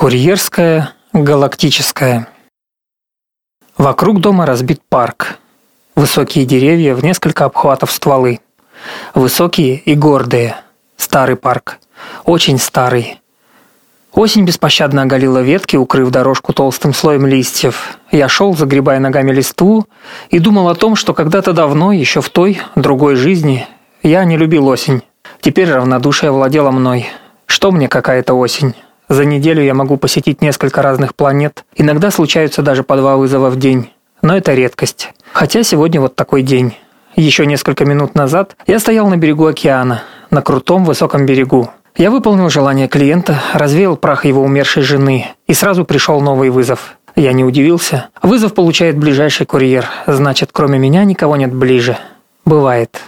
Курьерская, галактическая. Вокруг дома разбит парк. Высокие деревья в несколько обхватов стволы. Высокие и гордые. Старый парк. Очень старый. Осень беспощадно оголила ветки, укрыв дорожку толстым слоем листьев. Я шел, загребая ногами листву, и думал о том, что когда-то давно, еще в той, другой жизни, я не любил осень. Теперь равнодушие владело мной. Что мне какая-то осень? За неделю я могу посетить несколько разных планет. Иногда случаются даже по 2 вызова в день. Но это редкость. Хотя сегодня вот такой день. Еще несколько минут назад я стоял на берегу океана, на крутом высоком берегу. Я выполнил желание клиента, развеял прах его умершей жены, и сразу пришел новый вызов. Я не удивился. Вызов получает ближайший курьер. Значит, кроме меня никого нет ближе. Бывает.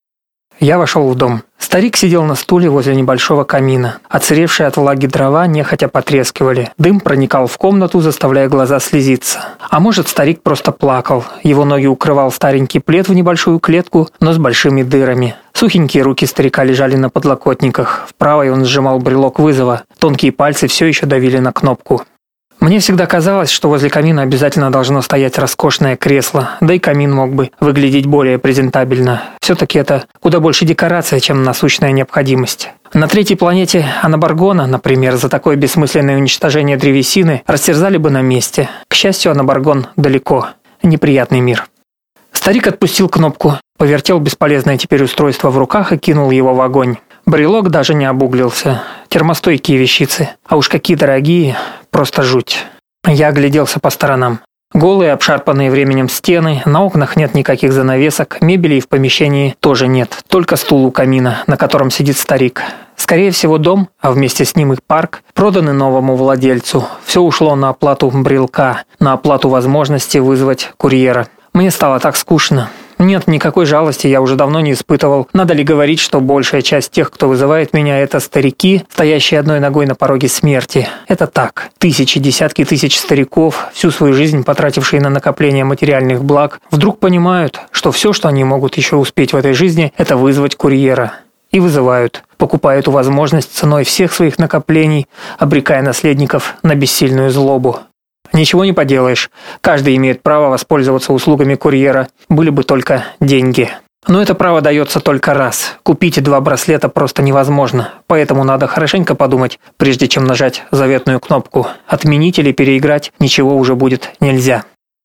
Я вошел в дом. Старик сидел на стуле возле небольшого камина. Отсыревшие от влаги дрова нехотя потрескивали. Дым проникал в комнату, заставляя глаза слезиться. А может, старик просто плакал. Его ноги укрывал старенький плед в небольшую клетку, но с большими дырами. Сухенькие руки старика лежали на подлокотниках. В правой он сжимал брелок вызова. Тонкие пальцы все еще давили на кнопку. Мне всегда казалось, что возле камина обязательно должно стоять роскошное кресло, да и камин мог бы выглядеть более презентабельно. Все-таки это куда больше декорация, чем насущная необходимость. На третьей планете Анабаргона, например, за такое бессмысленное уничтожение древесины растерзали бы на месте. К счастью, Анабаргон далеко. Неприятный мир. Старик отпустил кнопку, повертел бесполезное теперь устройство в руках и кинул его в огонь. Брелок даже не обуглился. Термостойкие вещицы. А уж какие дорогие. Просто жуть. Я огляделся по сторонам. Голые, обшарпанные временем стены, на окнах нет никаких занавесок, мебели в помещении тоже нет. Только стул у камина, на котором сидит старик. Скорее всего, дом, а вместе с ним и парк, проданы новому владельцу. Все ушло на оплату брелка, на оплату возможности вызвать курьера. Мне стало так скучно. Нет, никакой жалости я уже давно не испытывал. Надо ли говорить, что большая часть тех, кто вызывает меня, это старики, стоящие одной ногой на пороге смерти. Это так. Тысячи, десятки тысяч стариков, всю свою жизнь потратившие на накопление материальных благ, вдруг понимают, что все, что они могут еще успеть в этой жизни, это вызвать курьера. И вызывают. Покупают возможность ценой всех своих накоплений, обрекая наследников на бессильную злобу. Ничего не поделаешь. Каждый имеет право воспользоваться услугами курьера. Были бы только деньги. Но это право дается только раз. Купить 2 браслета просто невозможно. Поэтому надо хорошенько подумать, прежде чем нажать заветную кнопку. Отменить или переиграть ничего уже будет нельзя.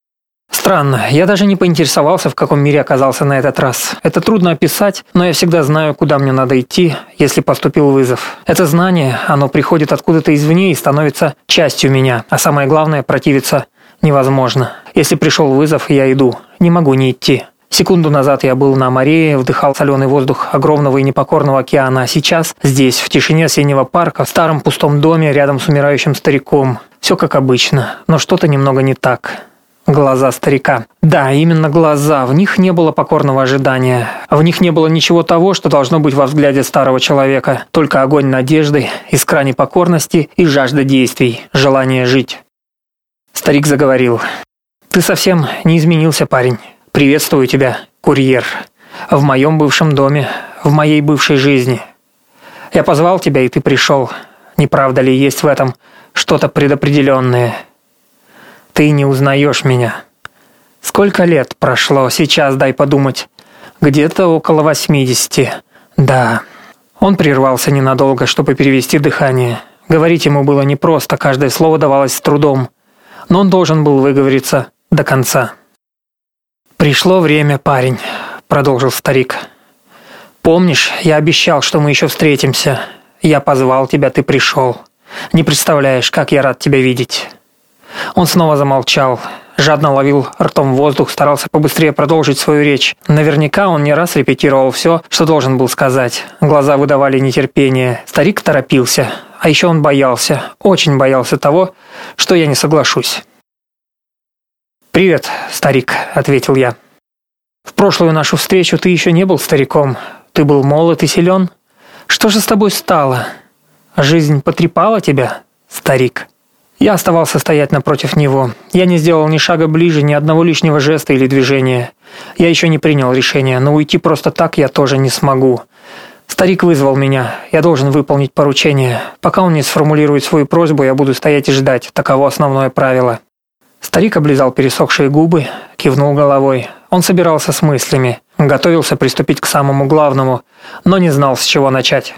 Странно, я даже не поинтересовался, в каком мире оказался на этот раз. Это трудно описать, но я всегда знаю, куда мне надо идти, если поступил вызов. Это знание, оно приходит откуда-то извне и становится частью меня. А самое главное, противиться невозможно. Если пришел вызов, я иду. Не могу не идти. Секунду назад я был на море, вдыхал соленый воздух огромного и непокорного океана, а сейчас здесь, в тишине осеннего парка, в старом пустом доме, рядом с умирающим стариком. Все как обычно, но что-то немного не так. Глаза старика. Да, именно глаза. В них не было покорного ожидания. В них не было ничего того, что должно быть во взгляде старого человека. Только огонь надежды, искра непокорности и жажда действий, желание жить. Старик заговорил. «Ты совсем не изменился, парень. Приветствую тебя, курьер. В моем бывшем доме, в моей бывшей жизни. Я позвал тебя, и ты пришел. Не правда ли есть в этом что-то предопределенное? Ты не узнаешь меня. Сколько лет прошло, сейчас дай подумать. Где-то около 80. Да». Он прервался ненадолго, чтобы перевести дыхание. Говорить ему было непросто, каждое слово давалось с трудом. Но он должен был выговориться до конца. «Пришло время, парень», — продолжил старик. «Помнишь, я обещал, что мы еще встретимся. Я позвал тебя, ты пришел. Не представляешь, как я рад тебя видеть». Он снова замолчал, жадно ловил ртом воздух, старался побыстрее продолжить свою речь. Наверняка он не раз репетировал все, что должен был сказать. Глаза выдавали нетерпение. Старик торопился. А еще он боялся, очень боялся того, что я не соглашусь. «Привет, старик», — ответил я. «В прошлую нашу встречу ты еще не был стариком. Ты был молод и силен. Что же с тобой стало? Жизнь потрепала тебя, старик?» Я оставался стоять напротив него. Я не сделал ни шага ближе, ни одного лишнего жеста или движения. Я еще не принял решения, но уйти просто так я тоже не смогу. Старик вызвал меня. Я должен выполнить поручение. Пока он не сформулирует свою просьбу, я буду стоять и ждать. Таково основное правило. Старик облизал пересохшие губы, кивнул головой. Он собирался с мыслями, готовился приступить к самому главному, но не знал, с чего начать.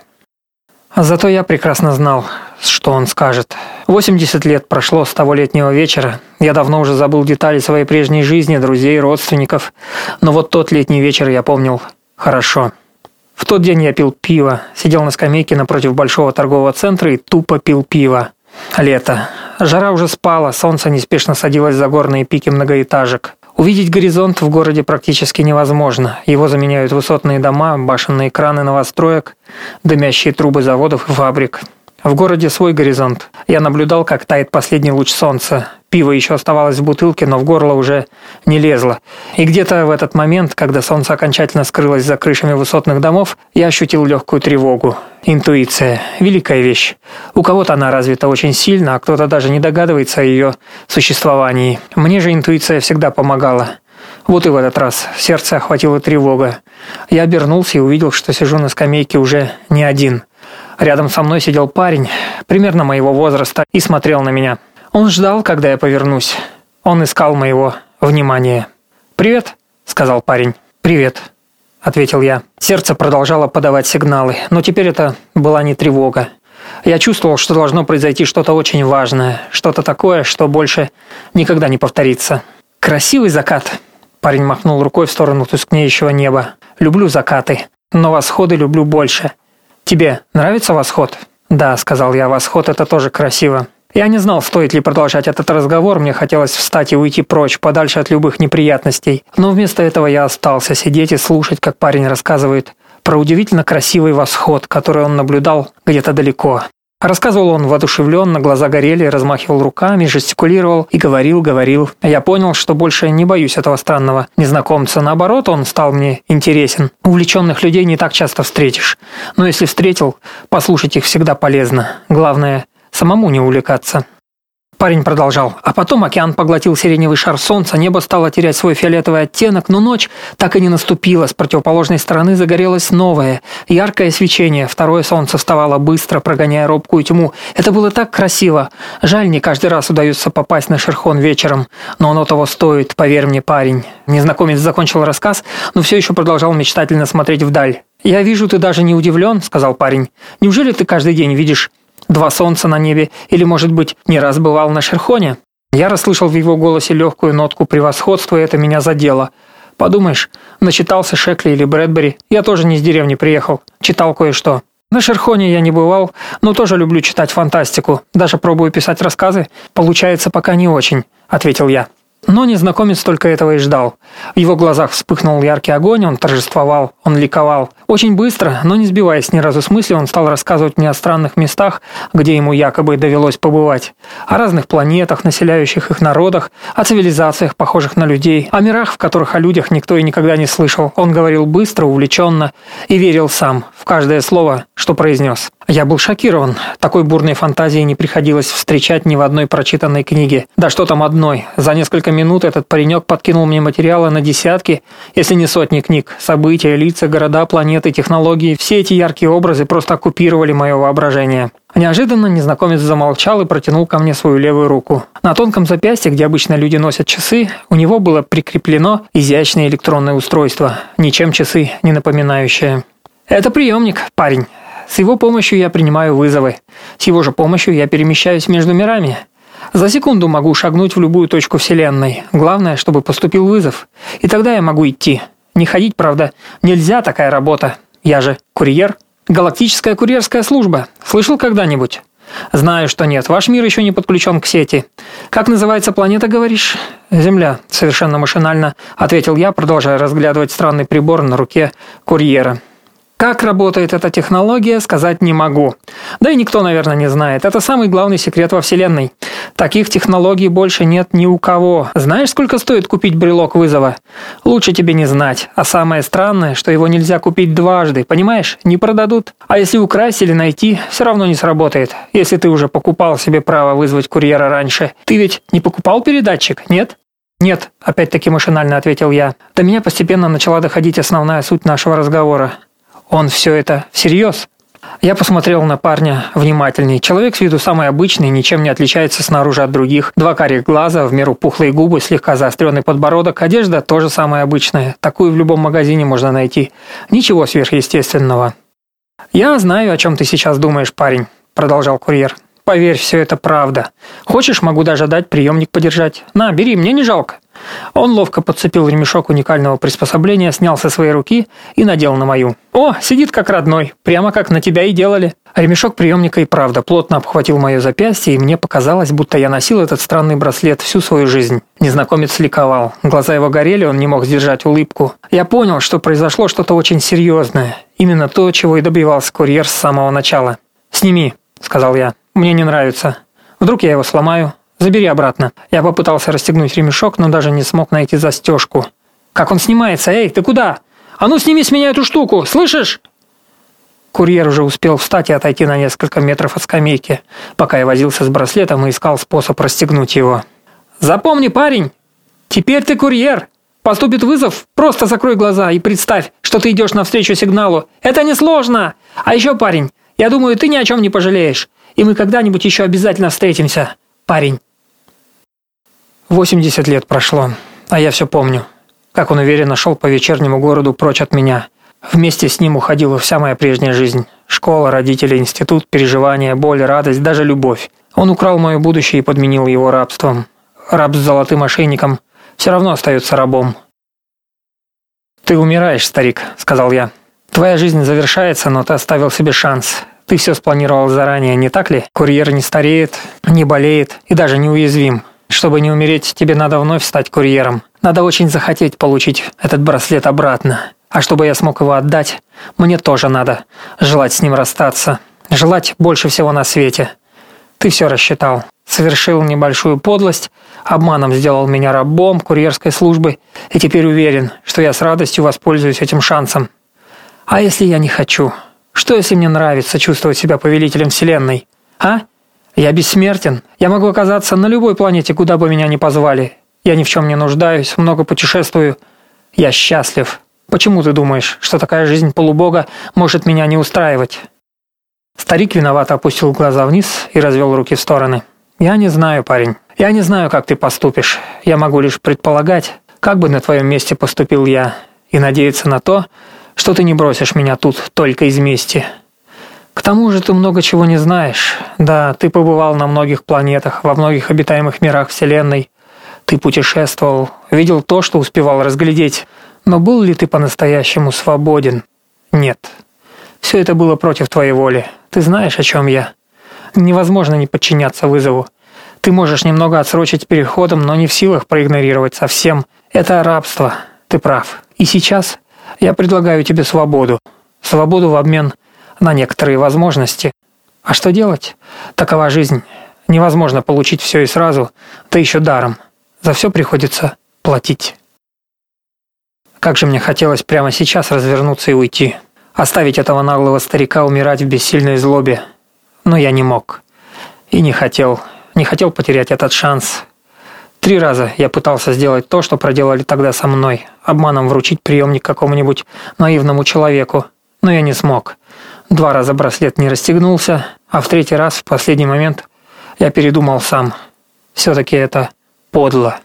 Зато я прекрасно знал, что он скажет. 80 лет прошло с того летнего вечера. Я давно уже забыл детали своей прежней жизни, друзей, родственников. Но вот тот летний вечер я помнил хорошо. В тот день я пил пиво, сидел на скамейке напротив большого торгового центра и тупо пил пиво. Лето. Жара уже спала, солнце неспешно садилось за горные пики многоэтажек. Увидеть горизонт в городе практически невозможно. Его заменяют высотные дома, башенные краны новостроек, дымящие трубы заводов и фабрик. В городе свой горизонт. Я наблюдал, как тает последний луч солнца. Пиво еще оставалось в бутылке, но в горло уже не лезло. И где-то в этот момент, когда солнце окончательно скрылось за крышами высотных домов, я ощутил легкую тревогу. Интуиция. Великая вещь. У кого-то она развита очень сильно, а кто-то даже не догадывается о ее существовании. Мне же интуиция всегда помогала. Вот и в этот раз сердце охватила тревога. Я обернулся и увидел, что сижу на скамейке уже не один. Рядом со мной сидел парень, примерно моего возраста, и смотрел на меня. Он ждал, когда я повернусь. Он искал моего внимания. «Привет», — сказал парень. «Привет», — ответил я. Сердце продолжало подавать сигналы, но теперь это была не тревога. Я чувствовал, что должно произойти что-то очень важное, что-то такое, что больше никогда не повторится. «Красивый закат», — парень махнул рукой в сторону тускнеющего неба. «Люблю закаты, но восходы люблю больше. Тебе нравится восход?» «Да», — сказал я, — «восход — это тоже красиво». Я не знал, стоит ли продолжать этот разговор, мне хотелось встать и уйти прочь, подальше от любых неприятностей. Но вместо этого я остался сидеть и слушать, как парень рассказывает про удивительно красивый восход, который он наблюдал где-то далеко. Рассказывал он воодушевленно, глаза горели, размахивал руками, жестикулировал и говорил. Я понял, что больше не боюсь этого странного незнакомца. Наоборот, он стал мне интересен. Увлеченных людей не так часто встретишь. Но если встретил, послушать их всегда полезно. Главное – самому не увлекаться. Парень продолжал. А потом океан поглотил сиреневый шар солнца, небо стало терять свой фиолетовый оттенок, но ночь так и не наступила. С противоположной стороны загорелось новое, яркое свечение. Второе солнце вставало быстро, прогоняя робкую тьму. Это было так красиво. Жаль, не каждый раз удается попасть на Шерхон вечером. Но оно того стоит, поверь мне, парень. Незнакомец закончил рассказ, но все еще продолжал мечтательно смотреть вдаль. «Я вижу, ты даже не удивлен», — сказал парень. «Неужели ты каждый день видишь два солнца на небе, или, может быть, не раз бывал на Шерхоне?» Я расслышал в его голосе легкую нотку превосходства, и это меня задело. Подумаешь, начитался Шекли или Брэдбери, я тоже не из деревни приехал, читал кое-что. На Шерхоне я не бывал, но тоже люблю читать фантастику, даже пробую писать рассказы, получается пока не очень, ответил я. Но незнакомец только этого и ждал. В его глазах вспыхнул яркий огонь, он торжествовал, он ликовал. Очень быстро, но не сбиваясь ни разу с мысли, он стал рассказывать мне о странных местах, где ему якобы довелось побывать. О разных планетах, населяющих их народах, о цивилизациях, похожих на людей, о мирах, в которых о людях никто и никогда не слышал. Он говорил быстро, увлеченно и верил сам в каждое слово, что произнес. Я был шокирован. Такой бурной фантазии не приходилось встречать ни в одной прочитанной книге. Да что там одной. За несколько минут этот паренек подкинул мне материала на десятки, если не сотни книг. События, лица, города, планеты, технологии. Все эти яркие образы просто оккупировали мое воображение. Неожиданно незнакомец замолчал и протянул ко мне свою левую руку. На тонком запястье, где обычно люди носят часы, у него было прикреплено изящное электронное устройство, ничем часы не напоминающее. «Это приемник, парень. С его помощью я принимаю вызовы. С его же помощью я перемещаюсь между мирами. За секунду могу шагнуть в любую точку Вселенной. Главное, чтобы поступил вызов. И тогда я могу идти. Не ходить, правда, нельзя, такая работа. Я же курьер. Галактическая курьерская служба. Слышал когда-нибудь?» «Знаю, что нет. Ваш мир еще не подключен к сети. Как называется планета, говоришь?» «Земля», — совершенно машинально ответил я, продолжая разглядывать странный прибор на руке курьера. Как работает эта технология, сказать не могу. Да и никто, наверное, не знает. Это самый главный секрет во Вселенной. Таких технологий больше нет ни у кого. Знаешь, сколько стоит купить брелок вызова? Лучше тебе не знать. А самое странное, что его нельзя купить дважды. Понимаешь? Не продадут. А если украсть или найти, все равно не сработает. Если ты уже покупал себе право вызвать курьера раньше. Ты ведь не покупал передатчик, нет? «Нет», — опять-таки машинально ответил я. До меня постепенно начала доходить основная суть нашего разговора. Он все это всерьез? Я посмотрел на парня внимательней. Человек с виду самый обычный, ничем не отличается снаружи от других. 2 карих глаза, в меру пухлые губы, слегка заостренный подбородок. Одежда тоже самая обычная. Такую в любом магазине можно найти. Ничего сверхъестественного. «Я знаю, о чем ты сейчас думаешь, парень», – продолжал курьер. «Поверь, все это правда. Хочешь, могу даже дать приемник подержать. На, бери, мне не жалко». Он ловко подцепил ремешок уникального приспособления, снял со своей руки и надел на мою. «О, сидит как родной, прямо как на тебя и делали». Ремешок приемника и правда плотно обхватил мое запястье, и мне показалось, будто я носил этот странный браслет всю свою жизнь. Незнакомец ликовал. Глаза его горели, он не мог сдержать улыбку. Я понял, что произошло что-то очень серьезное. Именно то, чего и добивался курьер с самого начала. «Сними», – сказал я. «Мне не нравится. Вдруг я его сломаю. Забери обратно». Я попытался расстегнуть ремешок, но даже не смог найти застежку. «Как он снимается? Эй, ты куда? А ну сними с меня эту штуку, слышишь?» Курьер уже успел встать и отойти на несколько метров от скамейки, пока я возился с браслетом и искал способ расстегнуть его. «Запомни, парень, теперь ты курьер. Поступит вызов, просто закрой глаза и представь, что ты идешь навстречу сигналу. Это несложно. А еще, парень, я думаю, ты ни о чем не пожалеешь, и мы когда-нибудь еще обязательно встретимся, парень». 80 лет прошло, а я все помню, как он уверенно шел по вечернему городу прочь от меня. Вместе с ним уходила вся моя прежняя жизнь. Школа, родители, институт, переживания, боль, радость, даже любовь. Он украл мое будущее и подменил его рабством. Раб с золотым ошейником все равно остается рабом. «Ты умираешь, старик», — сказал я. «Твоя жизнь завершается, но ты оставил себе шанс. Ты все спланировал заранее, не так ли? Курьер не стареет, не болеет и даже не уязвим. Чтобы не умереть, тебе надо вновь стать курьером. Надо очень захотеть получить этот браслет обратно. А чтобы я смог его отдать, мне тоже надо желать с ним расстаться. Желать больше всего на свете. Ты все рассчитал. Совершил небольшую подлость, обманом сделал меня рабом курьерской службы и теперь уверен, что я с радостью воспользуюсь этим шансом. А если я не хочу? Что если мне нравится чувствовать себя повелителем вселенной? А? Я бессмертен. Я могу оказаться на любой планете, куда бы меня ни позвали. Я ни в чем не нуждаюсь, много путешествую. Я счастлив. Почему ты думаешь, что такая жизнь полубога может меня не устраивать?» Старик виновато опустил глаза вниз и развел руки в стороны. «Я не знаю, парень. Я не знаю, как ты поступишь. Я могу лишь предполагать, как бы на твоем месте поступил я, и надеяться на то, что ты не бросишь меня тут только из мести. К тому же ты много чего не знаешь. Да, ты побывал на многих планетах, во многих обитаемых мирах Вселенной. Ты путешествовал, видел то, что успевал разглядеть. Но был ли ты по-настоящему свободен? Нет. Все это было против твоей воли. Ты знаешь, о чем я. Невозможно не подчиняться вызову. Ты можешь немного отсрочить переходом, но не в силах проигнорировать совсем. Это рабство. Ты прав. И сейчас я предлагаю тебе свободу. Свободу в обмен на некоторые возможности. А что делать? Такова жизнь. Невозможно получить все и сразу, да еще даром. За все приходится платить. Как же мне хотелось прямо сейчас развернуться и уйти. Оставить этого наглого старика умирать в бессильной злобе. Но я не мог. И не хотел. Не хотел потерять этот шанс. 3 раза я пытался сделать то, что проделали тогда со мной. Обманом вручить приемник какому-нибудь наивному человеку. Но я не смог. 2 раза браслет не расстегнулся, а в 3-й раз, в последний момент, я передумал сам. Все-таки это подло.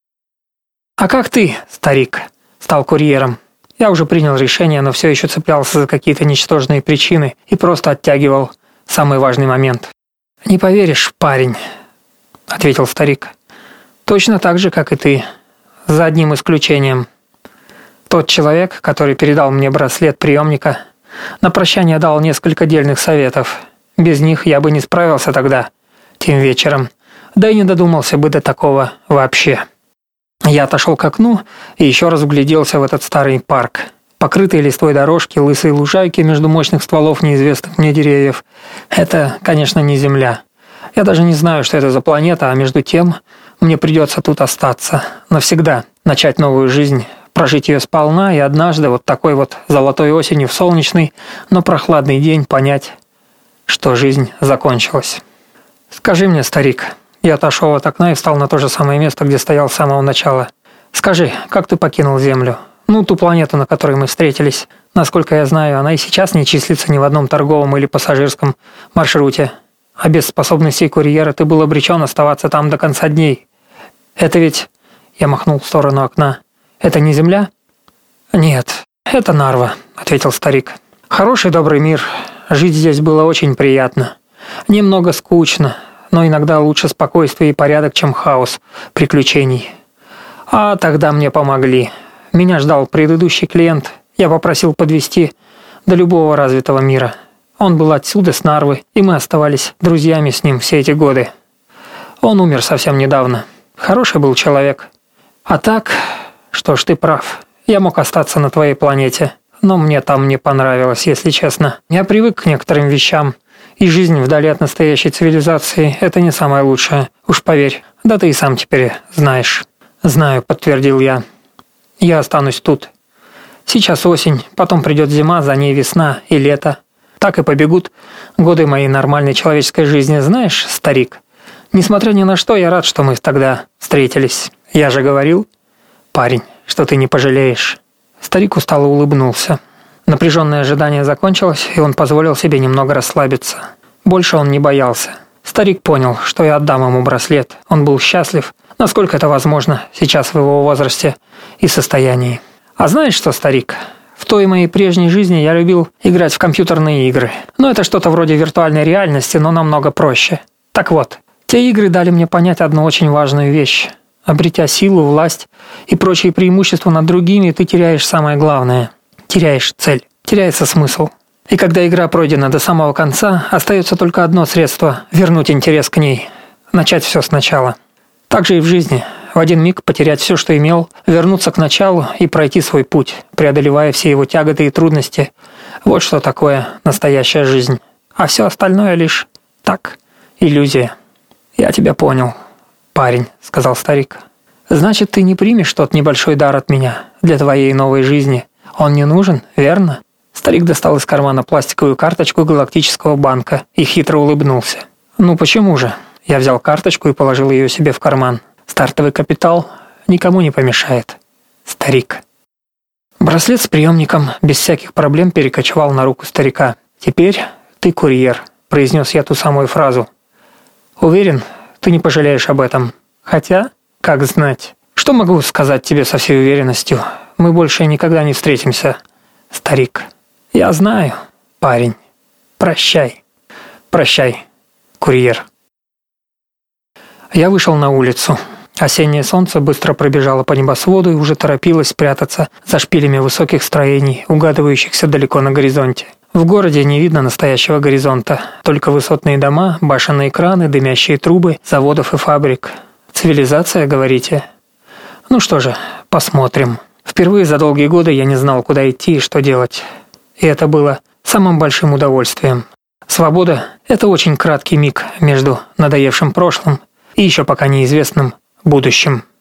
«А как ты, старик?» Стал курьером. Я уже принял решение, но все еще цеплялся за какие-то ничтожные причины и просто оттягивал самый важный момент. «Не поверишь, парень», — ответил старик. «Точно так же, как и ты. За одним исключением. Тот человек, который передал мне браслет приемника, на прощание дал несколько дельных советов. Без них я бы не справился тогда, тем вечером, да и не додумался бы до такого вообще». Я отошел к окну и еще раз вгляделся в этот старый парк. Покрытые листвой дорожки, лысые лужайки между мощных стволов неизвестных мне деревьев. Это, конечно, не Земля. Я даже не знаю, что это за планета, а между тем мне придется тут остаться. Навсегда начать новую жизнь, прожить ее сполна и однажды вот такой вот золотой осенью в солнечный, но прохладный день понять, что жизнь закончилась. «Скажи мне, старик...» Я отошел от окна и встал на то же самое место, где стоял с самого начала. «Скажи, как ты покинул Землю? Ну, ту планету, на которой мы встретились. Насколько я знаю, она и сейчас не числится ни в одном торговом или пассажирском маршруте. А без способностей курьера ты был обречен оставаться там до конца дней. Это ведь... Я махнул в сторону окна. Это не Земля? Нет, это Нарва, ответил старик. Хороший добрый мир. Жить здесь было очень приятно. Немного скучно, но иногда лучше спокойствие и порядок, чем хаос приключений. А тогда мне помогли. Меня ждал предыдущий клиент. Я попросил подвезти до любого развитого мира. Он был отсюда, с Нарвы, и мы оставались друзьями с ним все эти годы. Он умер совсем недавно. Хороший был человек. А так, что ж, ты прав. Я мог остаться на твоей планете, но мне там не понравилось, если честно. Я привык к некоторым вещам, и жизнь вдали от настоящей цивилизации – это не самое лучшее, уж поверь. Да ты и сам теперь знаешь. Знаю, подтвердил я. Я останусь тут. Сейчас осень, потом придет зима, за ней весна и лето. Так и побегут годы моей нормальной человеческой жизни, знаешь, старик. Несмотря ни на что, я рад, что мы тогда встретились. Я же говорил, парень, что ты не пожалеешь. Старик устало улыбнулся. Напряженное ожидание закончилось, и он позволил себе немного расслабиться. Больше он не боялся. Старик понял, что я отдам ему браслет. Он был счастлив, насколько это возможно сейчас в его возрасте и состоянии. А знаешь что, старик? В той моей прежней жизни я любил играть в компьютерные игры. Ну, это что-то вроде виртуальной реальности, но намного проще. Так вот, те игры дали мне понять одну очень важную вещь. Обретя силу, власть и прочие преимущества над другими, ты теряешь самое главное. Теряешь цель, теряется смысл. И когда игра пройдена до самого конца, остается только одно средство – вернуть интерес к ней, начать все сначала. Так же и в жизни. В один миг потерять все, что имел, вернуться к началу и пройти свой путь, преодолевая все его тяготы и трудности. Вот что такое настоящая жизнь. А все остальное лишь так, иллюзия. Я тебя понял, парень, сказал старик. Значит, ты не примешь тот небольшой дар от меня для твоей новой жизни. Он не нужен, верно? Старик достал из кармана пластиковую карточку галактического банка и хитро улыбнулся. Ну почему же? Я взял карточку и положил ее себе в карман. Стартовый капитал никому не помешает. Старик. Браслет с приемником без всяких проблем перекочевал на руку старика. «Теперь ты курьер», – произнес я ту самую фразу. «Уверен, ты не пожалеешь об этом. Хотя, как знать. Что могу сказать тебе со всей уверенностью? Мы больше никогда не встретимся, старик». «Я знаю, парень. Прощай. Прощай, курьер». Я вышел на улицу. Осеннее солнце быстро пробежало по небосводу и уже торопилось спрятаться за шпилями высоких строений, угадывающихся далеко на горизонте. В городе не видно настоящего горизонта, только высотные дома, башенные краны, дымящие трубы заводов и фабрик. Цивилизация, говорите? Ну что же, посмотрим. Впервые за долгие годы я не знал, куда идти и что делать. И это было самым большим удовольствием. Свобода – это очень краткий миг между надоевшим прошлым и еще пока неизвестным будущим.